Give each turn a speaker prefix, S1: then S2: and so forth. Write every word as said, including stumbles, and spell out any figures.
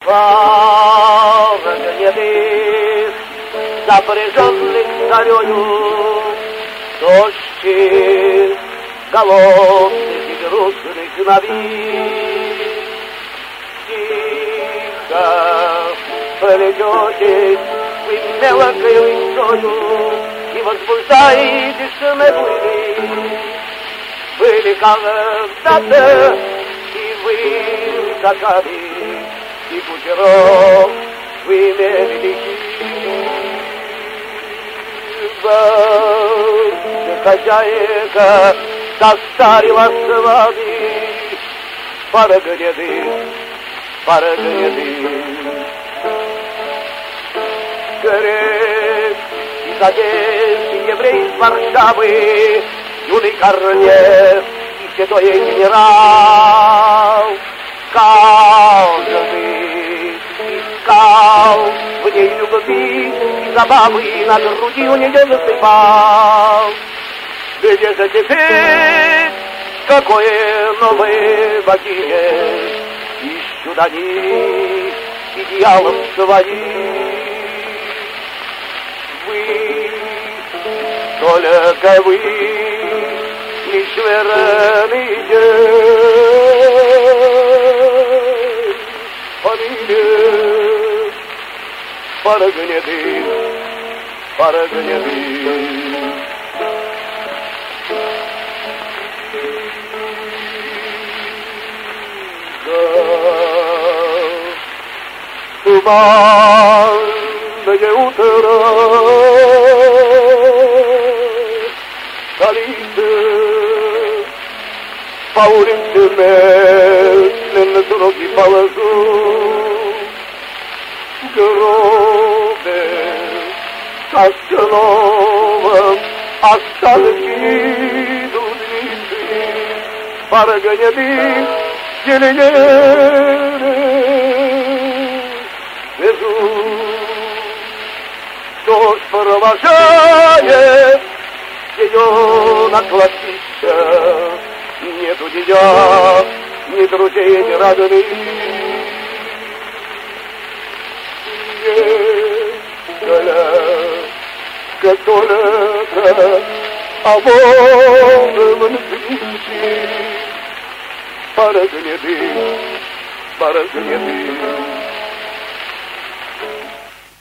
S1: Погнедых, запряженных царёю, тощих, голодных и грустных на вид. Тихо полететесь вы мелкой лысою и возбуждаетесь на буйны. Были когда-то и вы скакали, и кучеров вы имели хозяйка состарила с вами парагнеды, парагнеды. Грек и задев еврей с Варшавы, юный Корнев и седой генерал. Каждый искал в ней любви и забавы, и на груди у нее засыпал. Где же теперь какое новое богине ищут они идеалов своих? Вы, только вы, лишь верные фамилия парагнеды, парагнеды. Туманное утро, столица, по улице медленно ноги положу, гробы костелом останки дудницы, парагнеды зеленее везут. Дождь провожает ее на кладбище, нет у нее ни друзей, ни родных. Как только оборван птички, парагнеды, парагнеды.